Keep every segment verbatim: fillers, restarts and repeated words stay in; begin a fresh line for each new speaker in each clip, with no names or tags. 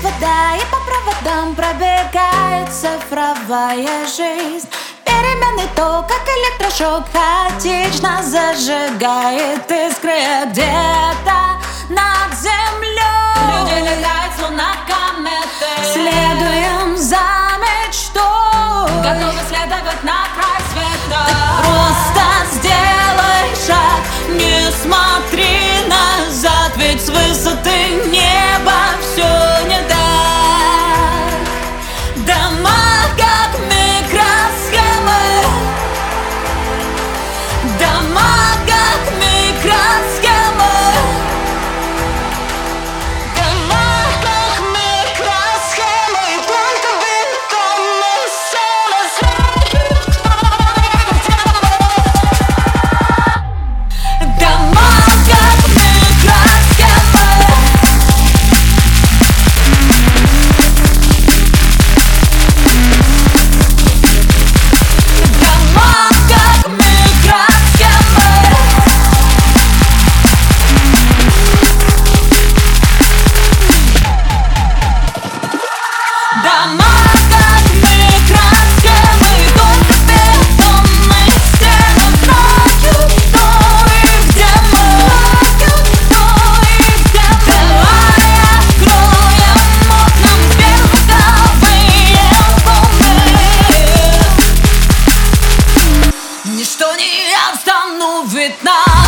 вода, и по проводам пробегает цифровая жизнь. Переменный ток, как электрошок, хаотично зажигает искры где-то над землей.
Люди летают, словно кометы,
следуем за мечтой,
готовы следовать на край света.
Просто сделай шаг, не смотри назад, ведь с высоты неба все не так. Дома как микросхемы, дома как микросхемы, дома как микросхемы, только бетонные стены. Дома как микросхемы, дома как микросхемы, дома как микросхемы, только бетонные стены знают, кто и где мы, кто и где мы. Давай откроем окнам сверхзвуковые волны. Ничто не остановит нас.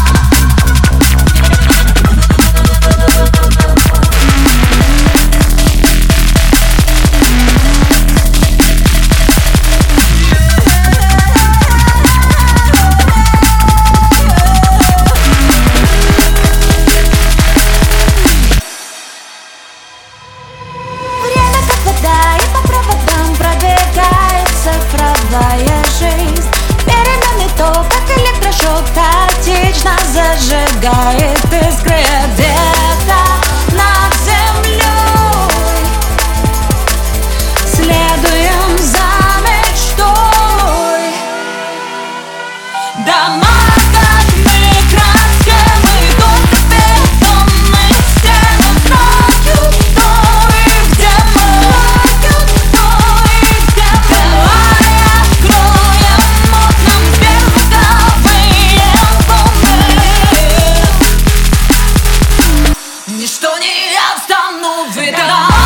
Время как вода, и по проводам пробегает цифровая жизнь. Переменный ток, как электрошок, хаотично зажигает искры где-то над землей. Следуем за мечтой. Дома как микросхемы, только бетонные стены знают, кто и где мы, кто и где мы. Давай откроем окнам сверхзвуковые волны. Ничто не остановит нас.